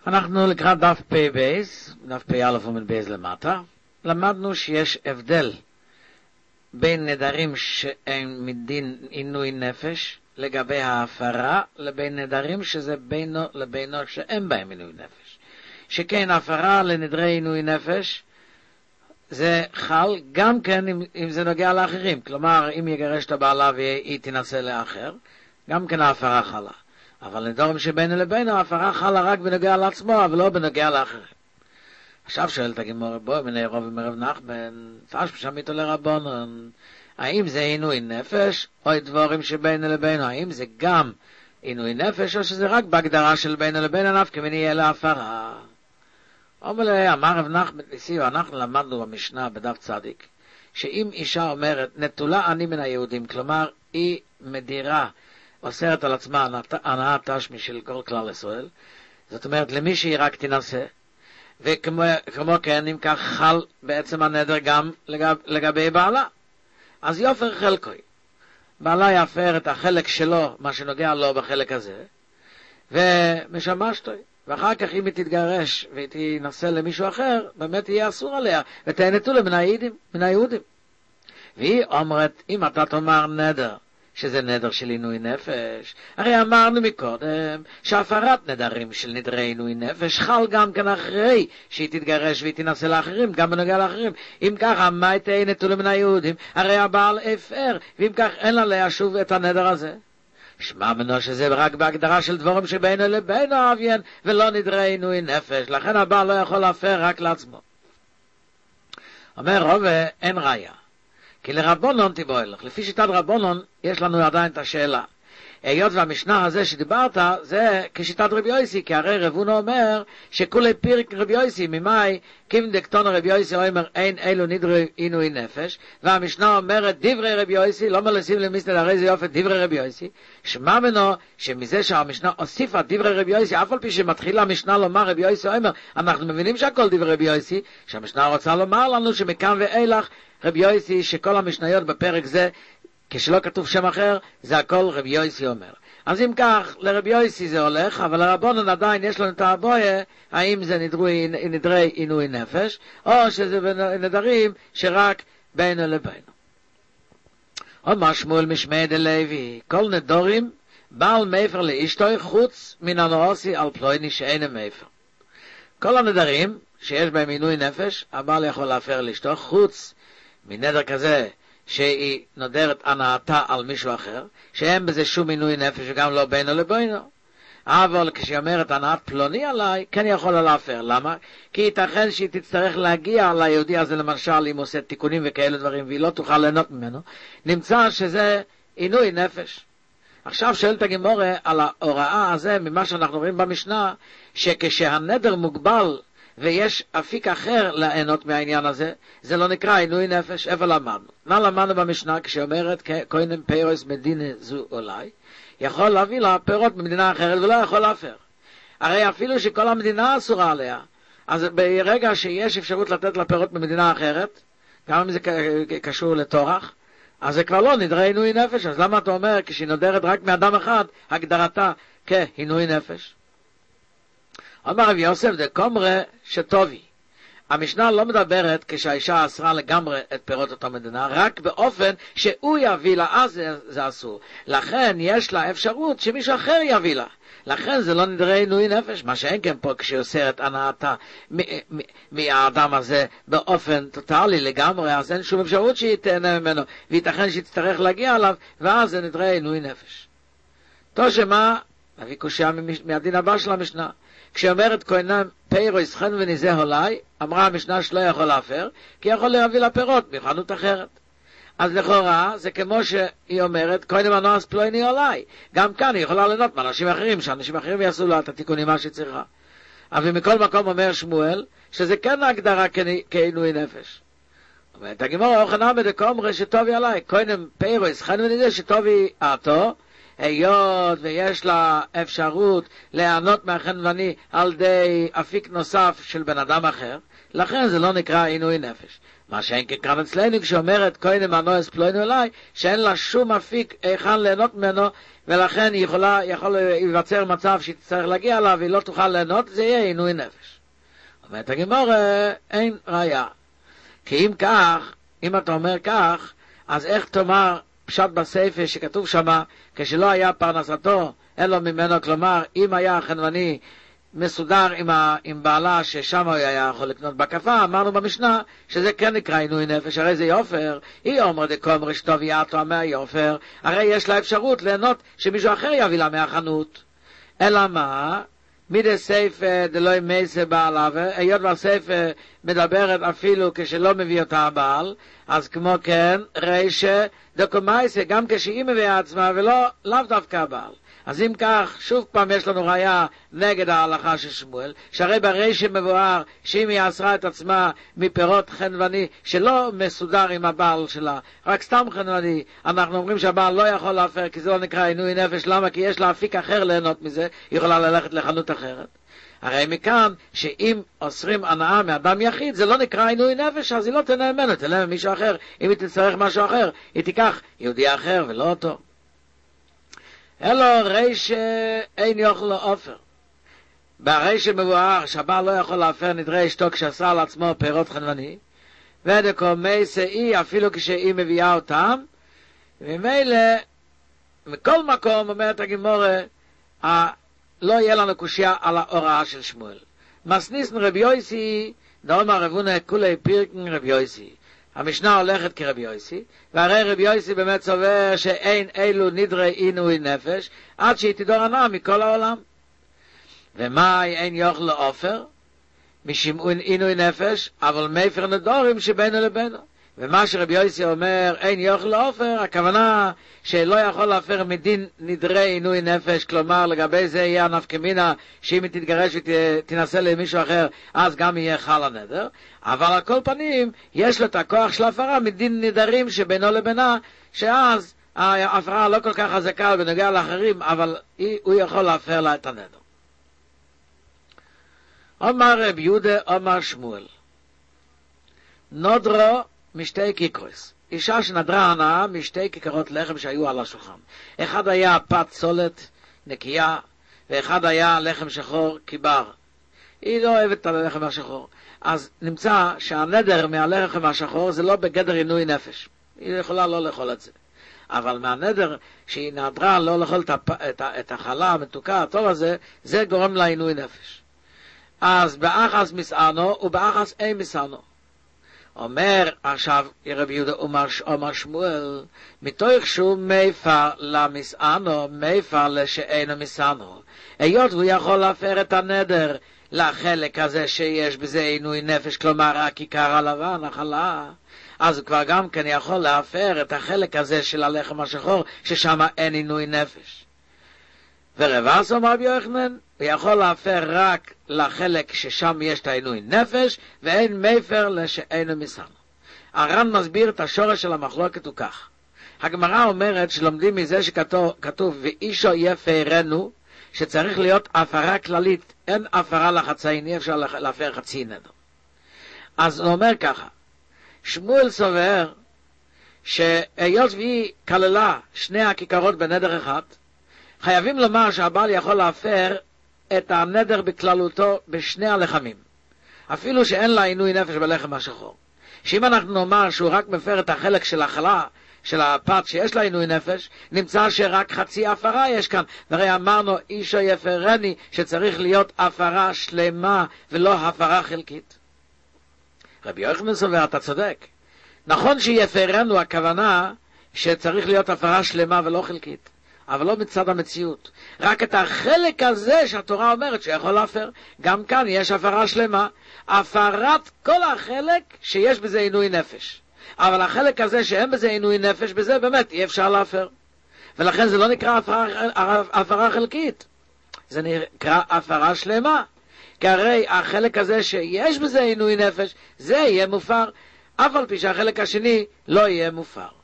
אנחנו לקראת דף פי בייס, דף פי א' עמוד בייס למטה, למדנו שיש הבדל בין נדרים שהם מדין עינוי נפש לגבי ההפרה, לבין נדרים שזה בינו לבינו שאין בהם עינוי נפש. שכן הפרה לנדרי עינוי נפש זה חל גם כן אם זה נוגע לאחרים, כלומר אם יגרש את הבעלה והיא תנסה לאחר, גם כן ההפרה חלה. אבל נדרים שבינו לבינו ההפרה חלה רק בנוגע לעצמו, אבל לא בנוגע לאחרים. עכשיו שואלת הגמרא, בואי מני רוב ומרב נחמן, צעש פשמיתו לרבונן, האם זה עינוי נפש או דברים שבינו לבינו? האם זה גם עינוי נפש או שזה רק בהגדרה של בינו לבינו נפקא מיני יהיה להפרה? אומר לי, אמר רב נחמן, אנחנו למדנו במשנה בדף צדיק, שאם אישה אומרת נטולה אני מן היהודים, כלומר היא מדירה, אוסרת על עצמה הנאה תשמי של כל כלל ישראל, זאת אומרת למי שהיא רק תנסה, וכמו כן אם כך חל בעצם הנדר גם לגבי בעלה, אז יופר חלקוי, בעלה יפר את החלק שלו, מה שנוגע לו בחלק הזה, ומשמשתוי, ואחר כך אם היא תתגרש והיא תנסה למישהו אחר, באמת יהיה אסור עליה, ותהנתו לה מן היהודים. והיא אומרת, אם אתה תאמר נדר, שזה נדר של עינוי נפש, הרי אמרנו מקודם שהפרת נדרים של נדרי עינוי נפש חל גם כן אחרי שהיא תתגרש והיא תנסה לאחרים, גם בנוגע לאחרים. אם ככה, מה תהנתו לה מן היהודים? הרי הבעל הפר, ואם כך אין לה להשוב את הנדר הזה. שמע מנו שזה רק בהגדרה של דברים שבינו לבינו אביין, ולא נדרי עינוי נפש, לכן הבעל לא יכול להפר רק לעצמו. אומר רובה, אין ראיה. כי לרבונון תבואלך, לפי שיטת רבונון יש לנו עדיין את השאלה. היות והמשנה הזה שדיברת זה כשיטת רבי יוסי, כי הרי רבונו אומר שכולי פירק רבי יוסי, ממאי כים דקטון רבי יוסי אומר אין אלו נדרי עינוי נפש, והמשנה אומרת דברי רבי יוסי, לא מלסים למסנד, הרי זה יופת דברי רבי יוסי. שמע מנו שמזה שהמשנה הוסיפה דברי רבי יוסי, אף על פי שמתחילה המשנה לומר רבי יוסי אומר, אנחנו מבינים שהכל דברי רבי יוסי, שהמשנה רוצה לומר לנו שמכאן ואילך רבי יוסי שכל המשניות בפרק זה כשלא כתוב שם אחר, זה הכל רבי יוסי אומר. אז אם כך, לרבי יוסי זה הולך, אבל לרבונן עדיין יש לנו את הבויה, האם זה נדרי עינוי נפש, או שזה נדרים שרק בינו לבינו. אומר שמואל משמעי דלוי, כל נדורים, בעל מפר לאשתוי חוץ מן הנועסי על פלויני שאין מפר. כל הנדרים שיש בהם עינוי נפש, הבעל יכול להפר לאשתו חוץ מנדר כזה, שהיא נודרת הנאתה על מישהו אחר, שאין בזה שום עינוי נפש וגם לא בינו לבינו. אבל כשהיא אומרת הנאת פלוני עליי, כן יכולה להפר. למה? כי ייתכן שהיא תצטרך להגיע ליהודי הזה, למשל אם עושה תיקונים וכאלה דברים, והיא לא תוכל ליהנות ממנו, נמצא שזה עינוי נפש. עכשיו שואלת הגמרא על ההוראה הזה, ממה שאנחנו רואים במשנה, שכשהנדר מוגבל, ויש אפיק אחר ליהנות מהעניין הזה, זה לא נקרא עינוי נפש. איפה למדנו? מה למדנו במשנה כשאומרת כהנים פירוס מדינה זו אולי, יכול להביא לה פירות במדינה אחרת ולא יכול להפר. הרי אפילו שכל המדינה אסורה עליה, אז ברגע שיש אפשרות לתת לה פירות במדינה אחרת, גם אם זה קשור לתורח, אז זה כבר לא נדרי עינוי נפש. אז למה אתה אומר כשהיא נודרת רק מאדם אחד, הגדרתה כעינוי נפש? אמר רב יוסף דקומרה שטובי. המשנה לא מדברת כשהאישה אסרה לגמרי את פירות אותה מדינה, רק באופן שהוא יביא לה, אז זה אסור. לכן יש לה אפשרות שמישהו אחר יביא לה. לכן זה לא נדרי עינוי נפש, מה שאין כן פה כשהיא אוסרת הנאתה מהאדם הזה באופן טוטלי לגמרי, אז אין שום אפשרות שהיא תהנה ממנו, וייתכן שהיא תצטרך להגיע עליו, ואז זה נדרי עינוי נפש. תושמה, נביא קושיה מהדין הבא של המשנה. כשאומרת כהנם פירוס חן וניזה הולי, אמרה המשנה שלא יכול להפר, כי יכול להביא לה פירות בחנות אחרת. אז לכאורה זה כמו שהיא אומרת כהנם הנועס פלויני הולי, גם כאן היא יכולה ליהנות מאנשים אחרים, שאנשים אחרים יעשו לה את התיקונים מה שצריכה. אבל מכל מקום אומר שמואל שזה כן ההגדרה כעינוי נפש. אומרת הגמרא אוכנה בדקומרה שטובי עליי, כהנם פירוס חן וניזה שטובי עתו, היות ויש לה אפשרות ליהנות מהחנווני על די אפיק נוסף של בן אדם אחר, לכן זה לא נקרא עינוי נפש. מה שאין כאן אצלנו כשאומרת כהן מנועס פלוינו אליי, שאין לה שום אפיק היכן ליהנות ממנו, ולכן יכול להיווצר מצב שהיא תצטרך להגיע אליו והיא לא תוכל ליהנות, זה יהיה עינוי נפש. אומרת הגמרא, אין ראיה. כי אם כך, אם אתה אומר כך, אז איך תאמר פשט בספר שכתוב שמה, כשלא היה פרנסתו, אין לו ממנו, כלומר, אם היה החנווני מסודר עם בעלה ששם הוא היה יכול לקנות בקפה, אמרנו במשנה שזה כן נקרא עינוי נפש, הרי זה יופר, היא אומרת דקום רשתו ויעתו מהיופר, הרי יש לה אפשרות ליהנות שמישהו אחר יביא לה מהחנות. אלא מה? מידי ספר דלוי מייסה בעליו, היות והספר מדברת אפילו כשלא מביא אותה הבעל, אז כמו כן, רישה דקומייסה, גם כשהיא מביאה עצמה ולא דווקא הבעל. אז אם כך, שוב פעם יש לנו ראיה נגד ההלכה של שמואל, שהרי ברישה מבואר שאם היא אסרה את עצמה מפירות חנווני שלא מסודר עם הבעל שלה, רק סתם חנווני, אנחנו אומרים שהבעל לא יכול להפר, כי זה לא נקרא עינוי נפש. למה? כי יש לה אפיק אחר ליהנות מזה, היא יכולה ללכת לחנות אחרת. הרי מכאן שאם אוסרים הנאה מאדם יחיד, זה לא נקרא עינוי נפש, אז היא לא תנאה ממנו, תנאה ממישהו אחר. אם היא תצטרך משהו אחר, היא תיקח יהודי אחר ולא אותו. אלו רישה אין יוכל לאופר. ברישה מבואר שהבעל לא יכול להפר נדרי אשתו כשעשה על עצמו פירות חנווני, ודקומי שאי אפילו כשהיא מביאה אותם, וממילא מכל מקום אומרת הגמורה, לא יהיה לנו קושיה על ההוראה של שמואל. מסניסן רבי יוסי, דאמר רבונה כולי פירקן רבי יוסי. המשנה הולכת כרבי יוסי, והרי רבי יוסי באמת סובר שאין אלו נדרי עינוי נפש, עד שהיא תדור הנאה מכל העולם. ומה אין יוכל לאופר? משמעון עינוי נפש, אבל מפר נדורים שבינו לבינו. ומה שרבי יוסי אומר, אין יוכל לאופר, הכוונה שלא יכול להפר מדין נדרי עינוי נפש, כלומר לגבי זה יהיה הנפקמינה, שאם היא תתגרש ותנסה למישהו אחר, אז גם יהיה חל הנדר. אבל על כל פנים, יש לו את הכוח של ההפרה מדין נדרים שבינו לבינה, שאז ההפרה לא כל כך חזקה בנוגע לאחרים, אבל הוא יכול להפר לה את הנדר. אומר רב יהודה, אומר שמואל, נודרו משתי כיכרוס. אישה שנדרה הנאה משתי כיכרות לחם שהיו על השולחן. אחד היה פת סולת נקייה, ואחד היה לחם שחור קיבר. היא לא אוהבת את הלחם השחור. אז נמצא שהנדר מהלחם השחור זה לא בגדר עינוי נפש. היא יכולה לא לאכול את זה. אבל מהנדר שהיא נדרה לא לאכול את החלה המתוקה הטוב הזה, זה גורם לה עינוי נפש. אז באחס מסענו ובאחס אין מסענו. אומר עכשיו רבי יהודה אומר שמואל, מתוך שהוא מפר למסענו, מפר לשאינו מסענו. היות הוא יכול להפר את הנדר לחלק הזה שיש בזה עינוי נפש, כלומר הכיכר הלבן, החלה, אז הוא כבר גם כן יכול להפר את החלק הזה של הלחם השחור, ששם אין עינוי נפש. ורבס אומר רבי יוחנן, הוא יכול להפר רק לחלק ששם יש את העינוי נפש, ואין מפר לשאינו מסענו. הר"ן מסביר את השורש של המחלוקת הוא כך. הגמרא אומרת שלומדים מזה שכתוב ואישו יפרנו, שצריך להיות הפרה כללית, אין הפרה לחצאין, אי אפשר להפר חצי נדר. אז הוא אומר ככה, שמואל סובר שהיות והיא כללה שני הכיכרות בנדר אחד, חייבים לומר שהבעל יכול להפר את הנדר בכללותו בשני הלחמים, אפילו שאין לה עינוי נפש בלחם השחור. שאם אנחנו נאמר שהוא רק מפר את החלק של החלה, של הפת שיש לה עינוי נפש, נמצא שרק חצי הפרה יש כאן, והרי אמרנו אישו יפרני שצריך להיות הפרה שלמה ולא הפרה חלקית. רבי יוחנן סובר, אתה צודק, נכון שיפרנו הכוונה שצריך להיות הפרה שלמה ולא חלקית, אבל לא מצד המציאות. רק את החלק הזה שהתורה אומרת שיכול להפר, גם כאן יש הפרה שלמה, הפרת כל החלק שיש בזה עינוי נפש. אבל החלק הזה שאין בזה עינוי נפש, בזה באמת אי אפשר להפר. ולכן זה לא נקרא הפרה חלקית, זה נקרא הפרה שלמה. כי הרי החלק הזה שיש בזה עינוי נפש, זה יהיה מופר, אף על פי שהחלק השני לא יהיה מופר.